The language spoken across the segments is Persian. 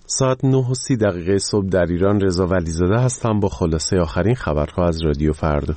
ساعت 9:30 صبح در ایران. رضا ولیزاده هستم با خلاصه آخرین خبرها از رادیو فردا.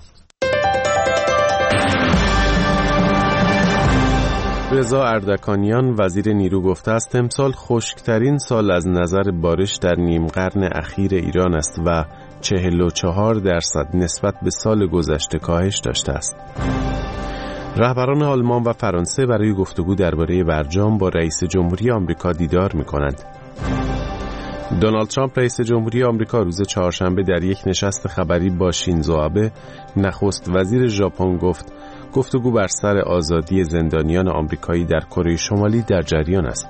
رضا اردکانیان وزیر نیرو گفته است امسال خشکترین سال از نظر بارش در نیم قرن اخیر ایران است و 44% نسبت به سال گذشته کاهش داشته است. رهبران آلمان و فرانسه برای گفتگو درباره برجام با رئیس جمهوری آمریکا دیدار می‌کنند. دونالد ترامپ رئیس جمهوری آمریکا روز چهارشنبه در یک نشست خبری با شینزو آبه نخست وزیر ژاپن گفت گفتگو بر سر آزادی زندانیان آمریکایی در کره شمالی در جریان است.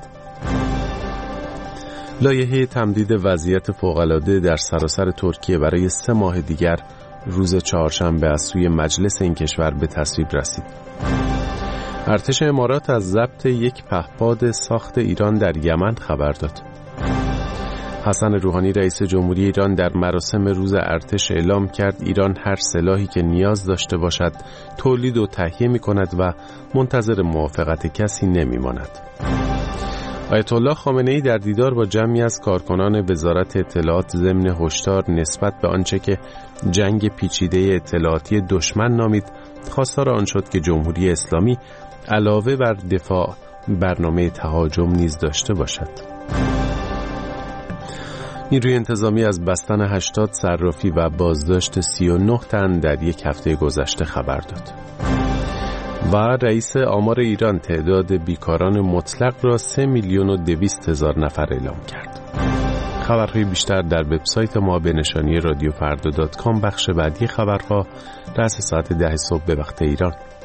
لایحه تمدید وضعیت فوق‌العاده در سراسر ترکیه برای 3 ماه دیگر روز چهارشنبه از سوی مجلس این کشور به تصویب رسید. ارتش امارات از ضبط یک پهپاد ساخت ایران در یمن خبر داد. حسن روحانی رئیس جمهوری ایران در مراسم روز ارتش اعلام کرد ایران هر سلاحی که نیاز داشته باشد تولید و تهیه می کند و منتظر موافقت کسی نمی ماند. آیت الله خامنه‌ای در دیدار با جمعی از کارکنان وزارت اطلاعات ضمن هشدار نسبت به آنچه که جنگ پیچیده اطلاعاتی دشمن نامید خواستار آن شد که جمهوری اسلامی علاوه بر دفاع برنامه تهاجم نیز داشته باشد. نیروی انتظامی از بستن 80 صرافی و بازداشت 39 تن در یک هفته گذشته خبر داد. و رئیس آمار ایران تعداد بیکاران مطلق را 3,200,000 نفر اعلام کرد. خبرهای بیشتر در وبسایت ما به نشانی رادیوفردا.com. بخش بعدی خبرها رأس ساعت 10 صبح به وقت ایران.